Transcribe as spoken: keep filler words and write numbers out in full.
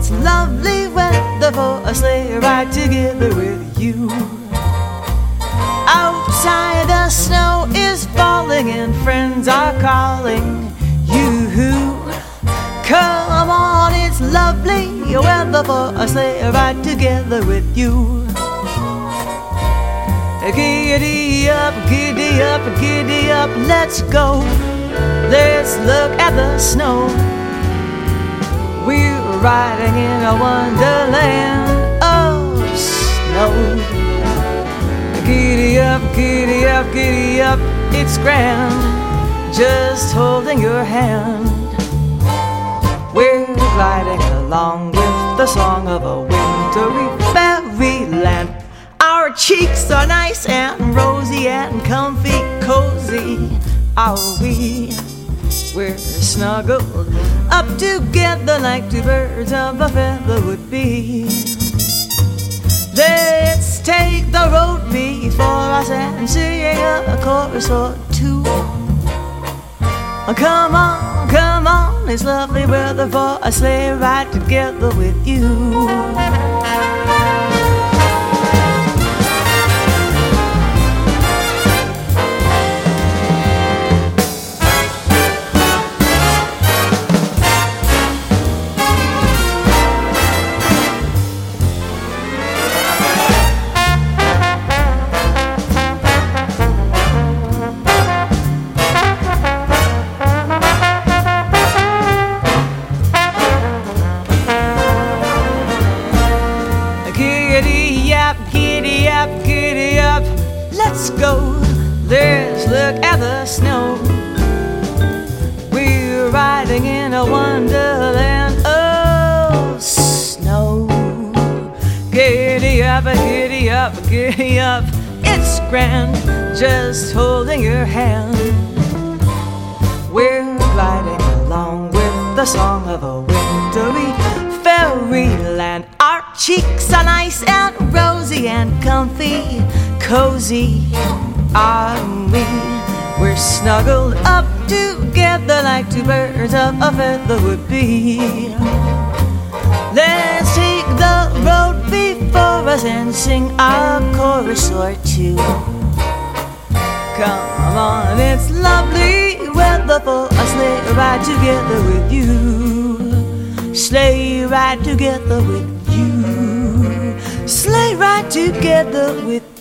it's lovely weather for a sleigh ride together with you. Outside the snow is falling and friends are calling you. Come on, it's lovely weather for a sleigh ride together with you. Giddy up, giddy up, giddy up, let's go. Let's look at the snow. We're riding in a wonderland of snow. Giddy up, giddy up, giddy up, it's grand, just holding your hand. We're gliding along with the song of a wintry fairyland. Our cheeks are nice and rosy and comfy, cozy are we. We're snuggled up together like two birds of a feather would be. Let's take the road before us and sing a chorus or two. Come on, come on, it's lovely weather for a sleigh ride together with you. Giddy up, giddy up, giddy up, let's go. Let's look at the snow. We're riding in a wonderland of snow. Giddy up, giddy up, giddy up, it's grand, just holding your hand. We're gliding along with the song of a wintry fairyland. Our cheeks are nice and rosy and comfy, cozy are we. We're snuggled up together like two birds of a feather would be. Let's take the road before us and sing a chorus or two. Come on, it's lovely weather for a sleigh ride together with you. Sleigh ride together with you. Sleigh ride together with